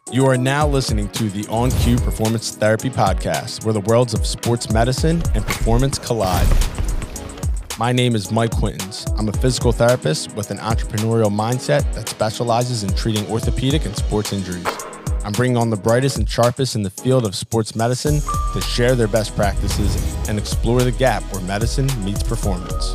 You are now listening to the On Cue Performance Therapy Podcast, where the worlds of sports medicine and performance collide. My name is Mike Quintens. I'm a physical therapist with an entrepreneurial mindset that specializes in treating orthopedic and sports injuries. I'm bringing on the brightest and sharpest in the field of sports medicine to share their best practices and explore the gap where medicine meets performance.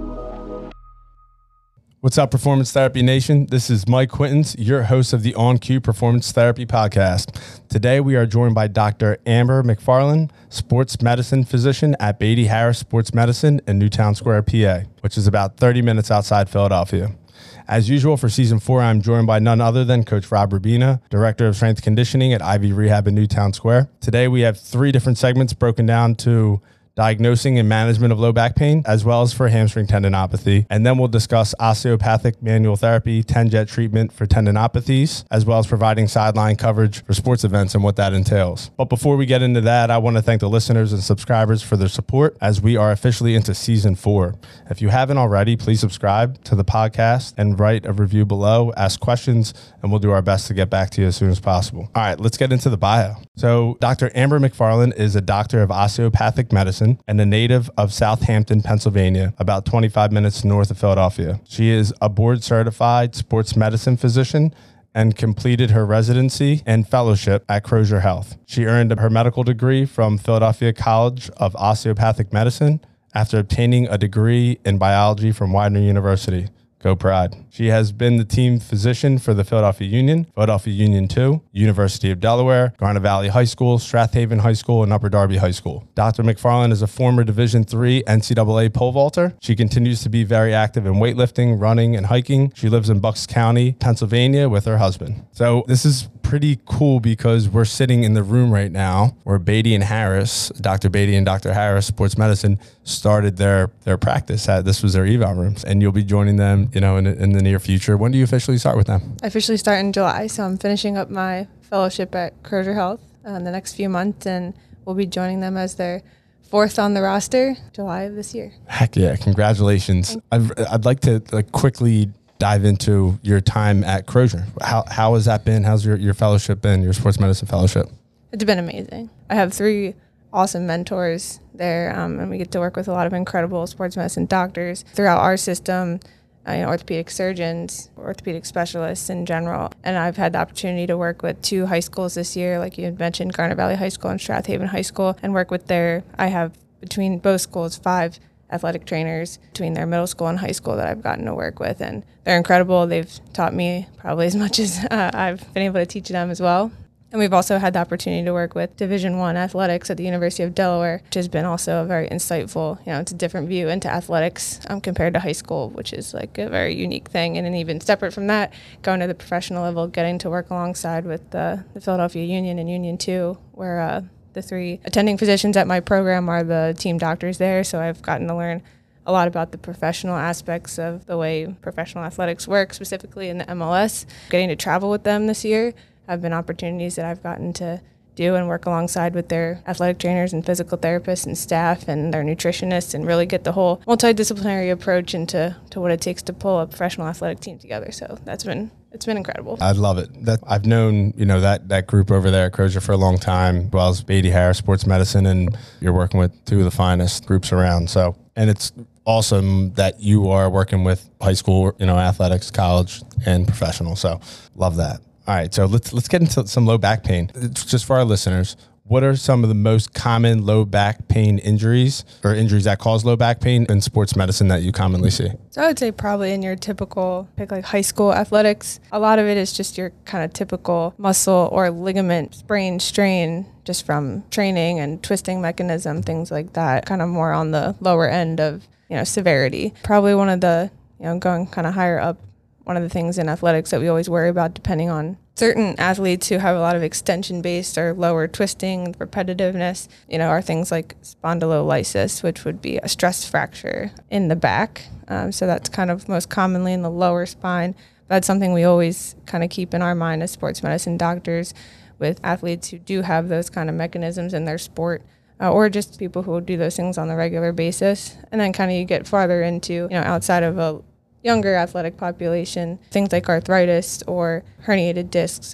What's up, Performance Therapy Nation? This is Mike Quintens, your host of the On Cue Performance Therapy Podcast. Today, we are joined by Dr. Amber McFarland, sports medicine physician at Beatty Harris Sports Medicine in Newtown Square, PA, which is about 30 minutes outside Philadelphia. As usual, for Season 4, I'm joined by none other than Coach Rob Rubina, Director of Strength Conditioning at Ivy Rehab in Newtown Square. Today, we have 3 different segments broken down to diagnosing and management of low back pain, as well as for hamstring tendinopathy. And then we'll discuss osteopathic manual therapy, TENJet treatment for tendinopathies, as well as providing sideline coverage for sports events and what that entails. But before we get into that, I want to thank the listeners and subscribers for their support as we are officially into Season 4. If you haven't already, please subscribe to the podcast and write a review below, ask questions, and we'll do our best to get back to you as soon as possible. All right, let's get into the bio. So Dr. Amber McFarland is a doctor of osteopathic medicine and a native of Southampton, Pennsylvania, about 25 minutes north of Philadelphia. She is a board-certified sports medicine physician and completed her residency and fellowship at Crozier Health. She earned her medical degree from Philadelphia College of Osteopathic Medicine after obtaining a degree in biology from Widener University. Go Pride. She has been the team physician for the Philadelphia Union, Philadelphia Union II, University of Delaware, Garnet Valley High School, Strathaven High School, and Upper Darby High School. Dr. McFarland is a former Division III NCAA pole vaulter. She continues to be very active in weightlifting, running, and hiking. She lives in Bucks County, Pennsylvania with her husband. So this is pretty cool because we're sitting in the room right now where Beatty and Harris, Dr. Beatty and Dr. Harris Sports Medicine, started their practice. This was their eval rooms, and you'll be joining them, in the near future. When do you officially start with them? I officially start in July, so I'm finishing up my fellowship at Crozier Health in the next few months, and we'll be joining them as their 4th on the roster, July of this year. Heck yeah! Congratulations. I'd like to quickly dive into your time at Crozier. How has that been? How's your fellowship been, your sports medicine fellowship? It's been amazing. I have 3 awesome mentors there, and we get to work with a lot of incredible sports medicine doctors throughout our system, orthopedic surgeons, orthopedic specialists in general. And I've had the opportunity to work with 2 high schools this year, like you had mentioned, Garnet Valley High School and Strathaven High School, and work with I have between both schools 5 athletic trainers between their middle school and high school that I've gotten to work with, and they're incredible. They've taught me probably as much as I've been able to teach them as well. And we've also had the opportunity to work with Division I athletics at the University of Delaware, which has been also a very insightful, it's a different view into athletics compared to high school, which is like a very unique thing. And then even separate from that, going to the professional level, getting to work alongside with the Philadelphia Union and Union II, where the 3 attending physicians at my program are the team doctors there. So I've gotten to learn a lot about the professional aspects of the way professional athletics work, specifically in the MLS. Getting to travel with them this year have been opportunities that I've gotten to do and work alongside with their athletic trainers and physical therapists and staff and their nutritionists, and really get the whole multidisciplinary approach into what it takes to pull a professional athletic team together. So it's been incredible. I love it. I've known, that group over there at Crozier for a long time, as well as Beatty Harris Sports Medicine, and you're working with 2 of the finest groups around. So, and it's awesome that you are working with high school, athletics, college, and professional. So love that. All right, so let's get into some low back pain. Just for our listeners, what are some of the most common low back pain injuries or injuries that cause low back pain in sports medicine that you commonly see? So I would say probably in your typical pick like high school athletics, a lot of it is just your kind of typical muscle or ligament sprain, strain, just from training and twisting mechanism, things like that, kind of more on the lower end of, severity. Probably one of the, going kind of higher up, one of the things in athletics that we always worry about, depending on certain athletes who have a lot of extension-based or lower twisting, repetitiveness, are things like spondylolysis, which would be a stress fracture in the back. So that's kind of most commonly in the lower spine. That's something we always kind of keep in our mind as sports medicine doctors with athletes who do have those kind of mechanisms in their sport. Or just people who do those things on a regular basis. And then kind of you get farther into, outside of a younger athletic population, things like arthritis or herniated discs or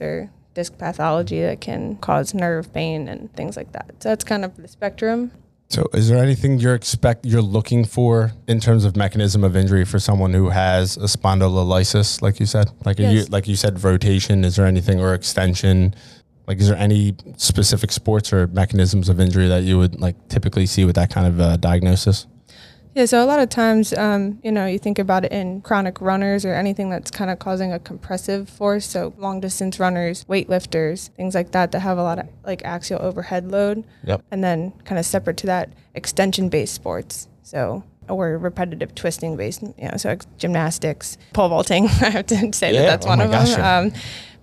disc pathology that can cause nerve pain and things like that. So that's kind of the spectrum. So is there anything you're looking for in terms of mechanism of injury for someone who has a spondylolysis, like you said? Yes. Like you said, rotation, is there anything, or extension? Like, is there any specific sports or mechanisms of injury that you would like typically see with that kind of diagnosis? Yeah, so a lot of times, you think about it in chronic runners or anything that's kind of causing a compressive force. So long distance runners, weightlifters, things like that have a lot of like axial overhead load. Yep. And then kind of separate to that, extension-based sports. So or repetitive twisting based, so gymnastics, pole vaulting. I have to say that's one of them.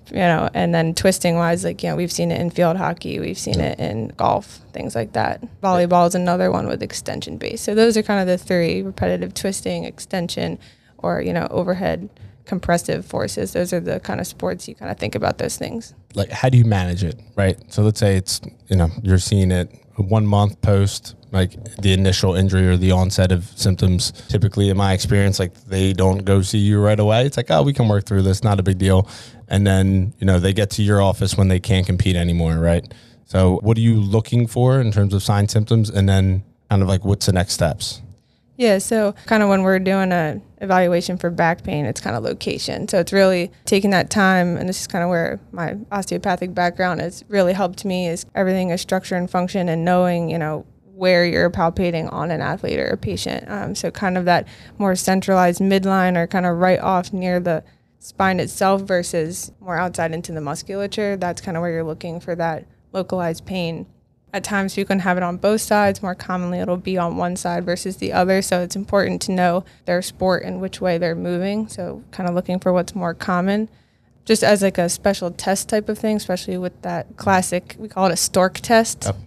And then twisting wise, we've seen it in field hockey, we've seen it in golf, things like that. Volleyball is another one with extension base. So those are kind of the three: repetitive twisting, extension, or, overhead compressive forces. Those are the kind of sports you kind of think about those things. Like, how do you manage it, right? So let's say it's, you're seeing it 1 month post, like the initial injury or the onset of symptoms. Typically, in my experience, like they don't go see you right away. It's like, oh, we can work through this, not a big deal. And then, they get to your office when they can't compete anymore, right? So what are you looking for in terms of signs, symptoms, and then kind of like what's the next steps? Yeah, so kind of when we're doing a evaluation for back pain, it's kind of location. So it's really taking that time, and this is kind of where my osteopathic background has really helped me, is everything is structure and function and knowing, where you're palpating on an athlete or a patient. So kind of that more centralized midline or kind of right off near the spine itself versus more outside into the musculature. That's kind of where you're looking for that localized pain. At times you can have it on both sides. More commonly it'll be on one side versus the other. So it's important to know their sport and which way they're moving. So kind of looking for what's more common. Just as like a special test type of thing, especially with that classic, we call it a stork test. Yep.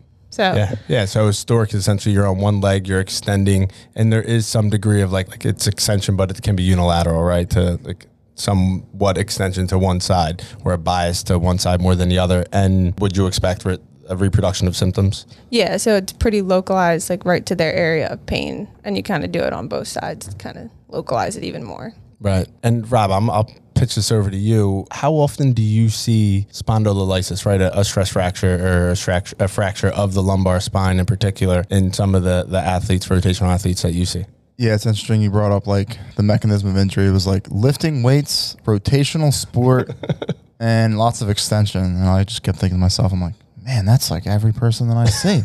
So a stork is essentially you're on one leg, you're extending, and there is some degree of like it's extension, but it can be unilateral, right? To like somewhat extension to one side or a bias to one side more than the other. And would you expect a reproduction of symptoms? Yeah, so it's pretty localized, like right to their area of pain, and you kind of do it on both sides to kind of localize it even more. Right. And Rob, I'll pitch this over to you. How often do you see spondylolysis, right? A stress fracture or a fracture of the lumbar spine in particular in some of the athletes, rotational athletes that you see? Yeah, it's interesting you brought up like the mechanism of injury. It was like lifting weights, rotational sport, and lots of extension. And I just kept thinking to myself, I'm like, man, that's like every person that I see.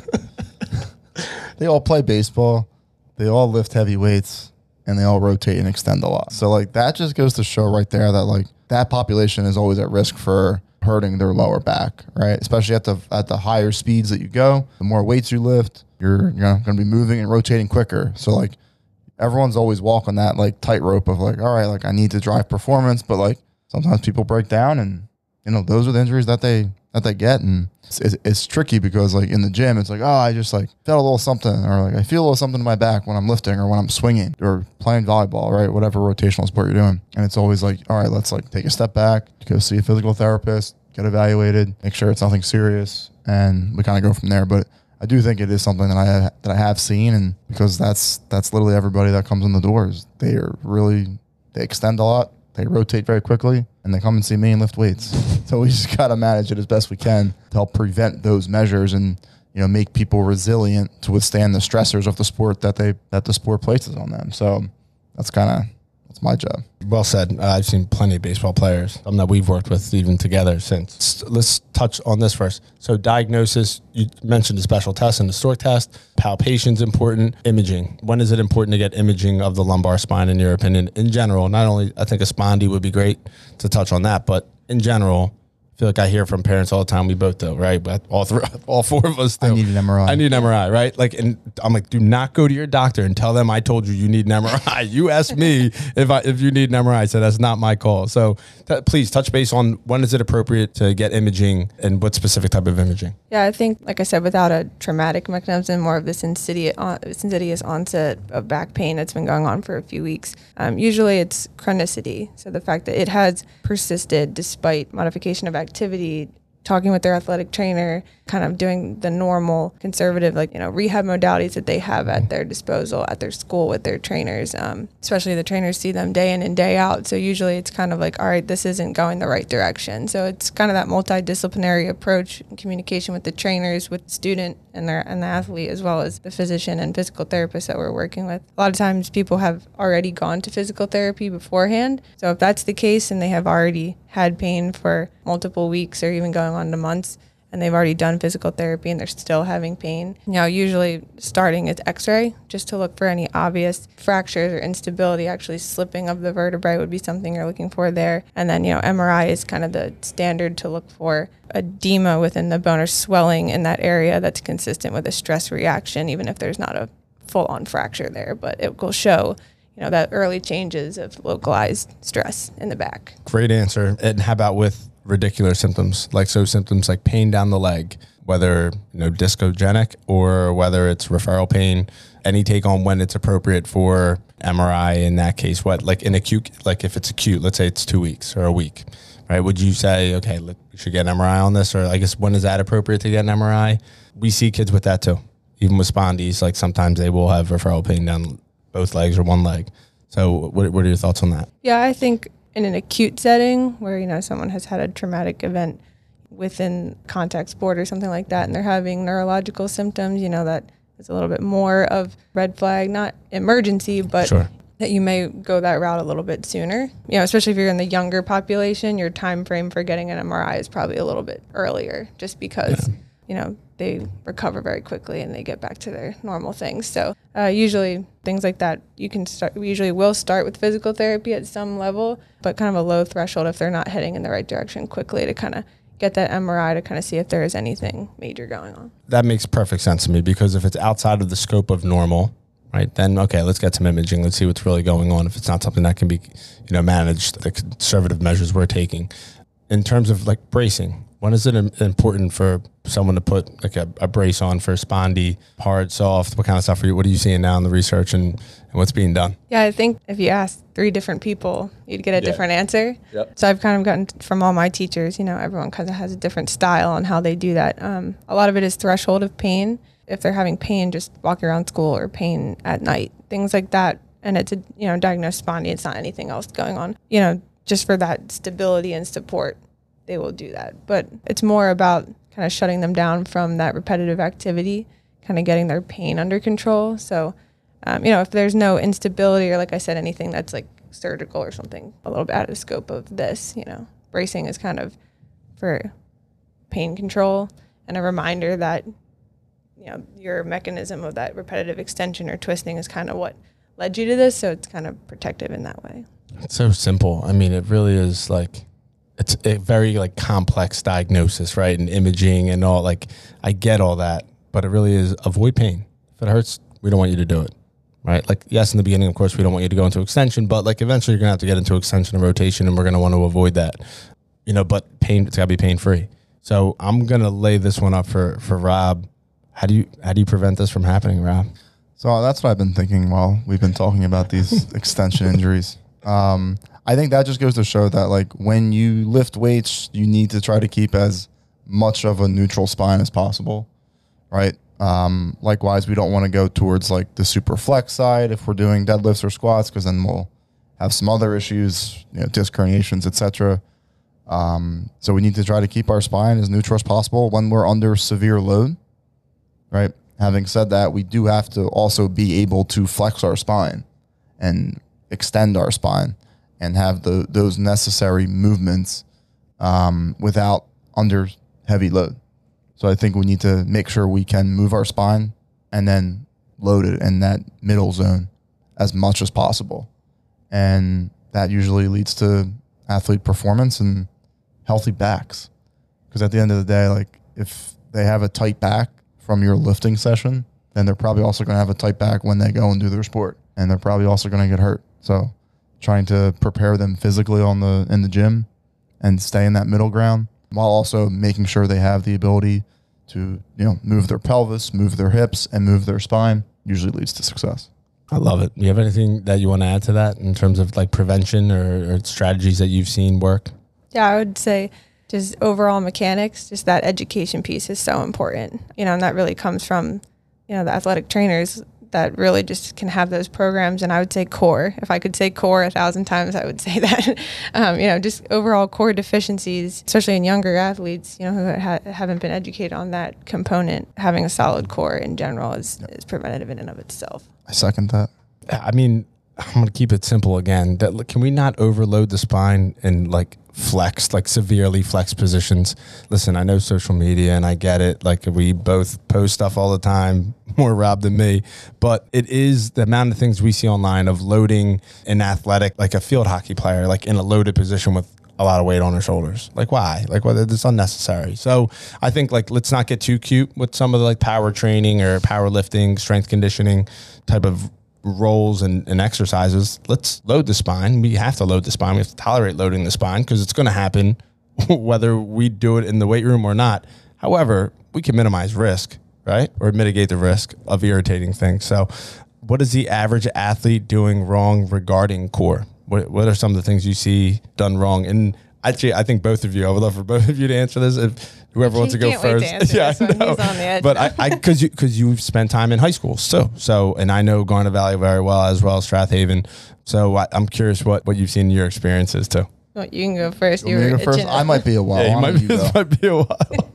They all play baseball, they all lift heavy weights, and they all rotate and extend a lot. So like that just goes to show right there that like that population is always at risk for hurting their lower back, right? Especially at the higher speeds that you go, the more weights you lift, you're going to be moving and rotating quicker. So like everyone's always walking that like tightrope of like, all right, like I need to drive performance, but like sometimes people break down, and those are the injuries that they get. And it's tricky because like in the gym, it's like, oh, I just like felt a little something, or like I feel a little something in my back when I'm lifting or when I'm swinging or playing volleyball, right? Whatever rotational sport you're doing. And it's always like, all right, let's like take a step back, go see a physical therapist, get evaluated, make sure it's nothing serious, and we kind of go from there. But I do think it is something that I have seen, and because that's literally everybody that comes in the doors. They extend a lot, they rotate very quickly, and they come and see me and lift weights. So we just got to manage it as best we can to help prevent those measures and, make people resilient to withstand the stressors of the sport that the sport places on them. So that's my job. Well said. I've seen plenty of baseball players that we've worked with even together since. Let's touch on this first. So diagnosis, you mentioned the special test and the stork test. Palpation's important. Imaging. When is it important to get imaging of the lumbar spine in your opinion? In general, not only I think a spondy would be great to touch on that, but in general, I feel like I hear from parents all the time. We both do, right? But all four of us do. I need an MRI. I need an MRI, right? Like, and I'm like, do not go to your doctor and tell them I told you you need an MRI. You asked me if you need an MRI, so that's not my call. So please touch base on when is it appropriate to get imaging and what specific type of imaging. Yeah, I think, like I said, without a traumatic mechanism, more of this insidious onset of back pain that's been going on for a few weeks. Usually it's chronicity. So the fact that it has persisted despite modification of activity talking with their athletic trainer, kind of doing the normal conservative, rehab modalities that they have at their disposal at their school with their trainers. Especially the trainers see them day in and day out. So usually it's kind of like, all right, this isn't going the right direction. So it's kind of that multidisciplinary approach, communication with the trainers, with the student and the athlete, as well as the physician and physical therapist that we're working with. A lot of times people have already gone to physical therapy beforehand. So if that's the case and they have already had pain for multiple weeks or even going on to months, and they've already done physical therapy and they're still having pain, usually starting is x-ray just to look for any obvious fractures or instability. Actually slipping of the vertebrae would be something you're looking for there. And then, MRI is kind of the standard to look for edema within the bone or swelling in that area that's consistent with a stress reaction, even if there's not a full-on fracture there, but it will show that early changes of localized stress in the back. Great answer. And how about with radicular symptoms? Symptoms like pain down the leg, whether, discogenic or whether it's referral pain, any take on when it's appropriate for MRI in that case? What, like in acute, like if it's acute, let's say it's 2 weeks or a week, right? Would you say, okay, look, we should get an MRI on this? Or I guess when is that appropriate to get an MRI? We see kids with that too. Even with spondies, like sometimes they will have referral pain down both legs or one leg. So what are your thoughts on that? Yeah, I think in an acute setting where, someone has had a traumatic event within contact sport or something like that, and they're having neurological symptoms, that is a little bit more of red flag, not emergency, but Sure. That you may go that route a little bit sooner. Especially if you're in the younger population, your time frame for getting an MRI is probably a little bit earlier just because, they recover very quickly and they get back to their normal things. So usually things like that, we usually will start with physical therapy at some level, but kind of a low threshold if they're not heading in the right direction quickly to kind of get that MRI to kind of see if there is anything major going on. That makes perfect sense to me, because if it's outside of the scope of normal, right, then, okay, let's get some imaging. Let's see what's really going on. If it's not something that can be, managed, the conservative measures we're taking. In terms of like bracing, when is it important for someone to put like a brace on for spondy, hard, soft? What kind of stuff what are you seeing now in the research and what's being done? Yeah, I think if you ask 3 different people, you'd get a different answer. Yep. So I've kind of gotten from all my teachers, everyone kind of has a different style on how they do that. A lot of it is threshold of pain. If they're having pain just walking around school or pain at night, things like that. And it's a, diagnosed spondy, it's not anything else going on. Just for that stability and support, they will do that. But it's more about kind of shutting them down from that repetitive activity, kind of getting their pain under control. So, if there's no instability or, like I said, anything that's like surgical or something a little bit out of the scope of this, bracing is kind of for pain control and a reminder that, your mechanism of that repetitive extension or twisting is kind of what led you to this. So it's kind of protective in that way. It's so simple. I mean, it really is like, it's a very like complex diagnosis, right? And imaging and all, like I get all that, but it really is avoid pain. If it hurts, we don't want you to do it, right? Like, yes, in the beginning, of course, we don't want you to go into extension, but like eventually you're gonna have to get into extension and rotation, and we're gonna want to avoid that, but pain, it's gotta be pain-free. So I'm gonna lay this one up for Rob. How do you prevent this from happening, Rob? So that's what I've been thinking while we've been talking about these extension injuries. I think that just goes to show that like when you lift weights, you need to try to keep as much of a neutral spine as possible, right? Likewise, we don't want to go towards like the super flex side if we're doing deadlifts or squats, because then we'll have some other issues, disc herniations, etc. So we need to try to keep our spine as neutral as possible when we're under severe load, right? Having said that, we do have to also be able to flex our spine and extend our spine and have those necessary movements without under heavy load. So I think we need to make sure we can move our spine and then load it in that middle zone as much as possible. And that usually leads to athlete performance and healthy backs. Because at the end of the day, like if they have a tight back from your lifting session, then they're probably also going to have a tight back when they go and do their sport. And they're probably also going to get hurt. So trying to prepare them physically in the gym and stay in that middle ground, while also making sure they have the ability to, move their pelvis, move their hips, and move their spine, usually leads to success. I love it. Do you have anything that you want to add to that in terms of like prevention or strategies that you've seen work? Yeah, I would say just overall mechanics, just that education piece is so important, and that really comes from, the athletic trainers that really just can have those programs. And I would say core. If I could say core 1,000 times, I would say that. Just overall core deficiencies, especially in younger athletes, who haven't been educated on that component. Having a solid core in general is preventative in and of itself. I second that. I mean, I'm going to keep it simple again. Can we not overload the spine and severely flex positions? Listen, I know social media and I get it. Like, we both post stuff all the time, more Rob than me, but it is the amount of things we see online of loading an athletic, like a field hockey player, like in a loaded position with a lot of weight on their shoulders. Like, why? Like, well, it's unnecessary. So I think, let's not get too cute with some of the power training or powerlifting, strength conditioning type of roles and exercises. Let's load the spine. We have to load the spine. We have to tolerate loading the spine because it's going to happen whether we do it in the weight room or not. However, we can minimize risk, right? Or mitigate the risk of irritating things. So what is the average athlete doing wrong regarding core? What are some of the things you see done wrong? And actually, I think both of you, I would love for both of you to answer this. If whoever wants to go first. Yeah, I know. He's on the edge. But because you've spent time in high school, so and I know Garnet Valley very well as Strathaven. So I'm curious what you've seen in your experiences too. Well, you can go first. I might be a while. Yeah, might be a while.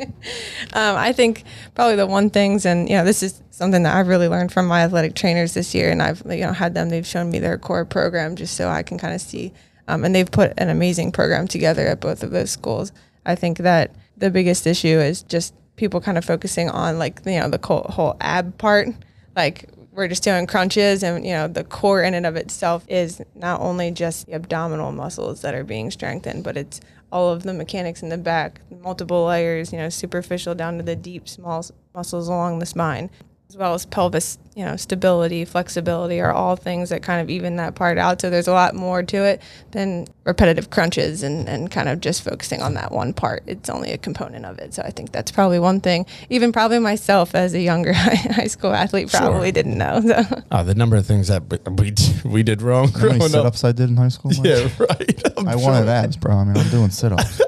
I think probably the one things, and this is something that I've really learned from my athletic trainers this year, and I've had them. They've shown me their core program just so I can kind of see, and they've put an amazing program together at both of those schools. I think that the biggest issue is just people kind of focusing on the whole ab part, like. We're just doing crunches, and the core in and of itself is not only just the abdominal muscles that are being strengthened, but it's all of the mechanics in the back, multiple layers, superficial down to the deep, small muscles along the spine, as well as pelvis, stability, flexibility are all things that kind of even that part out. So there's a lot more to it than repetitive crunches and kind of just focusing on that one part. It's only a component of it. So I think that's probably one thing. Even probably myself as a younger high school athlete probably didn't know. So. The number of things that we did wrong. How many sit-ups I did in high school? Yeah, right. I wanted abs, bro. I mean, I'm doing sit-ups.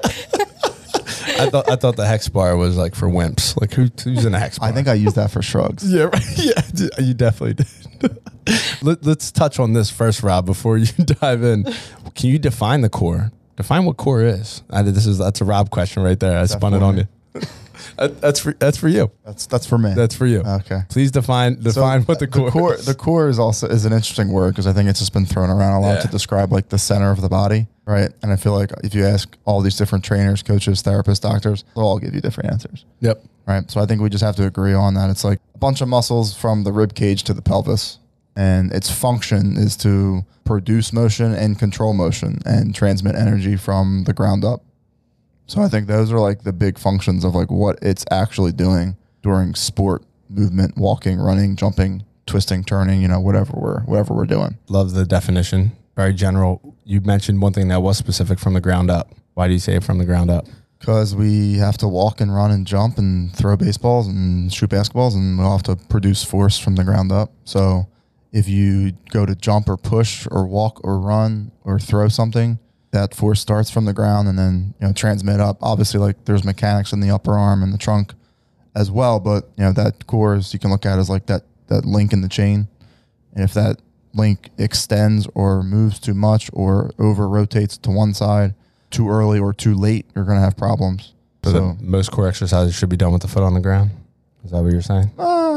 I thought the hex bar was for wimps. Like who's in a hex bar? I think I used that for shrugs. Yeah, right. Yeah, you definitely did. Let's touch on this first, Rob, before you dive in. Can you define the core? Define what core is. That's a Rob question right there. I spun it on you. That's for you. That's for me. That's for you. Okay. Please define what the core is. The core is an interesting word because I think it's just been thrown around a lot to describe the center of the body, right? And I feel like if you ask all these different trainers, coaches, therapists, doctors, they'll all give you different answers. Yep. Right. So I think we just have to agree on that. It's like a bunch of muscles from the rib cage to the pelvis, and its function is to produce motion and control motion and transmit energy from the ground up. So I think those are the big functions of what it's actually doing during sport, movement, walking, running, jumping, twisting, turning, whatever we're doing. Love the definition. Very general. You mentioned one thing that was specific from the ground up. Why do you say it from the ground up? Because we have to walk and run and jump and throw baseballs and shoot basketballs, and we'll have to produce force from the ground up. So if you go to jump or push or walk or run or throw something, that force starts from the ground and then transmit up. Obviously, there's mechanics in the upper arm and the trunk as well, but that core you can look at as that link in the chain. And if that link extends or moves too much or over rotates to one side too early or too late, you're going to have problems. So most core exercises should be done with the foot on the ground. Is that what you're saying?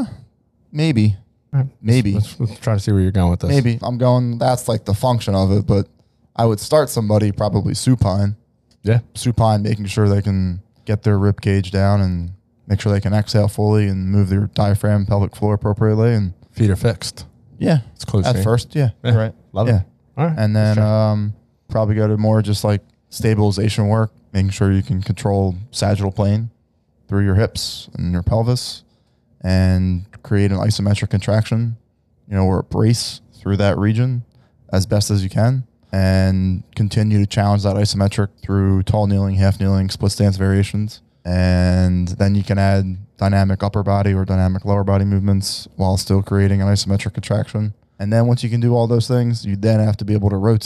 Maybe. Maybe. Let's try to see where you're going with this. Maybe I'm going. That's the function of it, but. I would start somebody probably supine. Yeah. Supine, making sure they can get their rib cage down and make sure they can exhale fully and move their diaphragm, pelvic floor appropriately. And feet are fixed. Yeah. It's close. At first, yeah. Right. Love it. All right. And then probably go to more just stabilization work, making sure you can control sagittal plane through your hips and your pelvis and create an isometric contraction, or a brace through that region as best as you can. And continue to challenge that isometric through tall kneeling, half kneeling, split stance variations. And then you can add dynamic upper body or dynamic lower body movements while still creating an isometric contraction. And then once you can do all those things, you then have to be able to rotate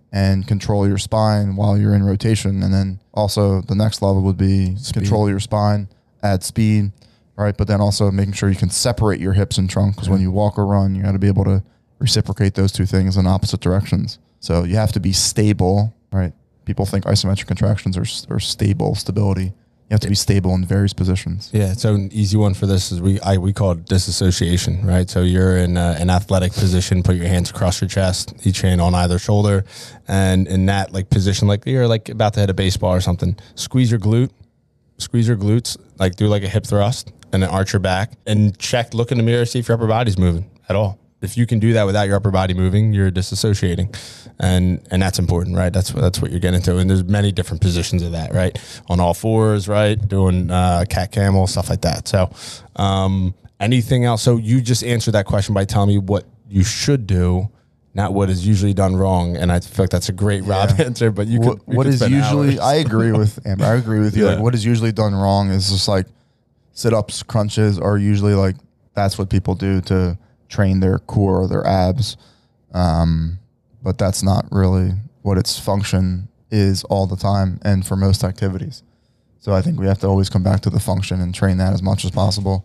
and control your spine while you're in rotation. And then also the next level would be control your spine, add speed, right? But then also making sure you can separate your hips and trunk, because when you walk or run, you got to be able to reciprocate those two things in opposite directions. So you have to be stable, right? People think isometric contractions are stability. You have to be stable in various positions. Yeah, so an easy one for this is we call it disassociation, right? So you're in an athletic position, put your hands across your chest, each hand on either shoulder, and in that like position, like you're like about to hit a baseball or something, squeeze your glutes, like do like a hip thrust, and then arch your back, and look in the mirror, see if your upper body's moving at all. If you can do that without your upper body moving, you're disassociating, and that's important, right? That's what you're getting into, and there's many different positions of that, right? On all fours, right? Doing cat camel, stuff like that. So, anything else? So you just answered that question by telling me what you should do, not what is usually done wrong, and I feel like that's a great Rob answer. But what is usually? I agree with Amber. I agree with you. Like what is usually done wrong is just like sit-ups, crunches are usually like that's what people do to train their core or their abs. But that's not really what its function is all the time and for most activities. So I think we have to always come back to the function and train that as much as possible.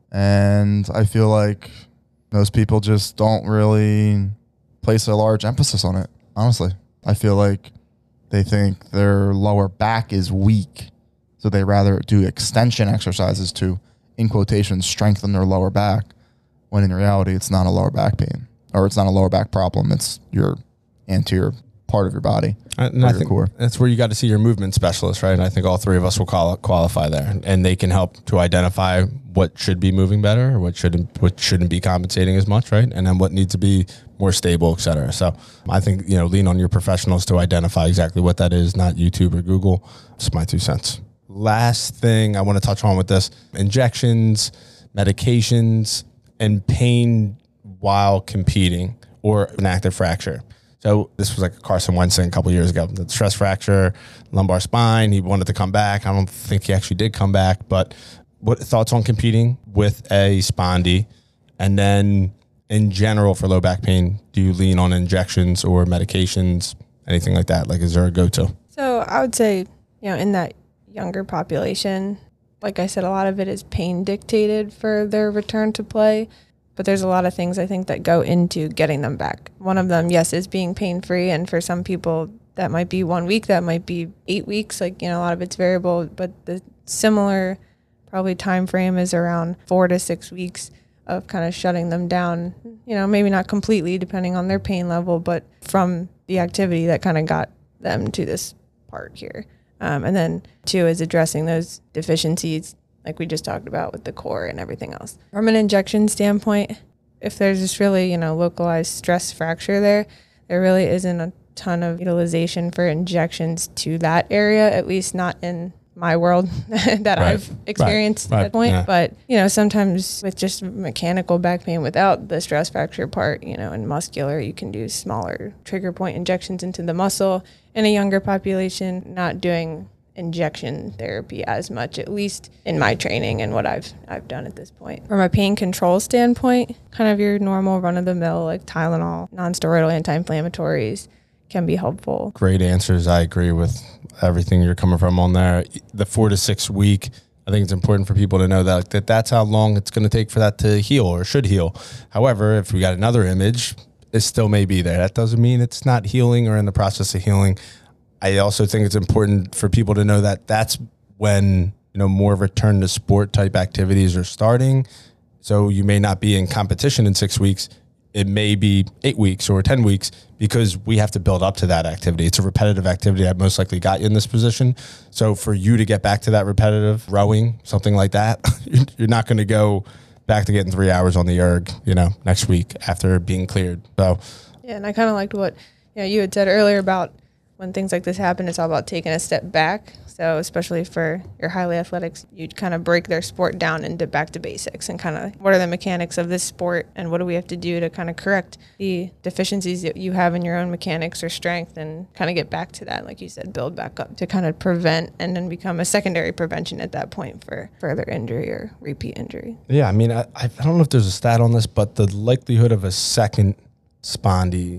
And I feel like most people just don't really place a large emphasis on it, honestly. I feel like they think their lower back is weak, so they rather do extension exercises to, in quotations, strengthen their lower back, when in reality, it's not a lower back pain, or it's not a lower back problem. It's your anterior part of your body, and I think core. That's where you got to see your movement specialist, right? And I think all three of us will qualify there, and they can help to identify what should be moving better, or what shouldn't be compensating as much, right? And then what needs to be more stable, et cetera. So I think, lean on your professionals to identify exactly what that is, not YouTube or Google. Just my 2 cents. Last thing I want to touch on with this: injections, medications, and pain while competing or an active fracture. So this was like a Carson Wentz thing a couple of years ago. The stress fracture, lumbar spine. He wanted to come back. I don't think he actually did come back. But what thoughts on competing with a spondy? And then in general for low back pain, do you lean on injections or medications, anything like that? Like, is there a go-to? So I would say, in that younger population, like I said, a lot of it is pain dictated for their return to play, but there's a lot of things I think that go into getting them back. One of them, yes, is being pain-free, and for some people that might be 1 week, that might be 8 weeks, a lot of it's variable, but the similar probably time frame is around 4 to 6 weeks of kind of shutting them down, maybe not completely depending on their pain level, but from the activity that kind of got them to this part here. And then 2 is addressing those deficiencies like we just talked about with the core and everything else. From an injection standpoint, if there's just really, localized stress fracture there really isn't a ton of utilization for injections to that area, at least not in my world that I've experienced at that point. Yeah. But, sometimes with just mechanical back pain without the stress fracture part, and muscular, you can do smaller trigger point injections into the muscle. In a younger population, not doing injection therapy as much, at least in my training and what I've done at this point. From a pain control standpoint, kind of your normal run-of-the-mill like Tylenol, non-steroidal anti-inflammatories can be helpful. Great answers. I agree with everything you're coming from on there. The 4 to 6 week, I think it's important for people to know that that's how long it's going to take for that to heal or should heal. However, if we got another image, it still may be there. That doesn't mean it's not healing or in the process of healing. I also think it's important for people to know that that's when, more return to sport type activities are starting. So you may not be in competition in 6 weeks. It may be 8 weeks or 10 weeks because we have to build up to that activity. It's a repetitive activity that most likely got you in this position. So for you to get back to that repetitive rowing, something like that, you're not going to go back to getting 3 hours on the erg, next week after being cleared. So, yeah, and I kind of liked what you had said earlier about when things like this happen, it's all about taking a step back. So especially for your highly athletics, you kind of break their sport down into back to basics and kind of what are the mechanics of this sport and what do we have to do to kind of correct the deficiencies that you have in your own mechanics or strength and kind of get back to that, like you said, build back up to kind of prevent and then become a secondary prevention at that point for further injury or repeat injury. Yeah, I don't know if there's a stat on this, but the likelihood of a second spondy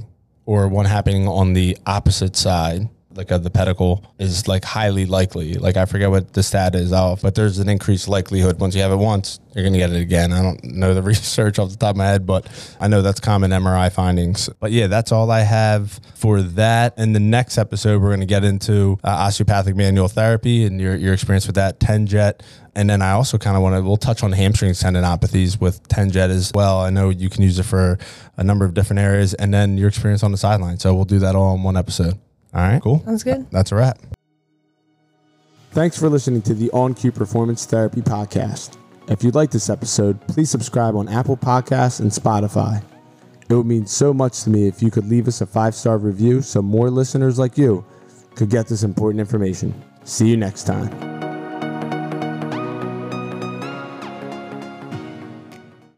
or one happening on the opposite side, like of the pedicle, is like highly likely. Like I forget what the stat is off, but there's an increased likelihood once you have it once, you're going to get it again. I don't know the research off the top of my head, but I know that's common MRI findings. But yeah, that's all I have for that. In the next episode, we're going to get into osteopathic manual therapy and your experience with that, TenJet. And then I also kind of we'll touch on hamstring tendinopathies with TenJet as well. I know you can use it for a number of different areas, and then your experience on the sideline. So we'll do that all in one episode. All right, cool. Sounds good. That's a wrap. Thanks for listening to the On-Q Performance Therapy Podcast. If you like this episode, please subscribe on Apple Podcasts and Spotify. It would mean so much to me if you could leave us a 5-star review so more listeners like you could get this important information. See you next time.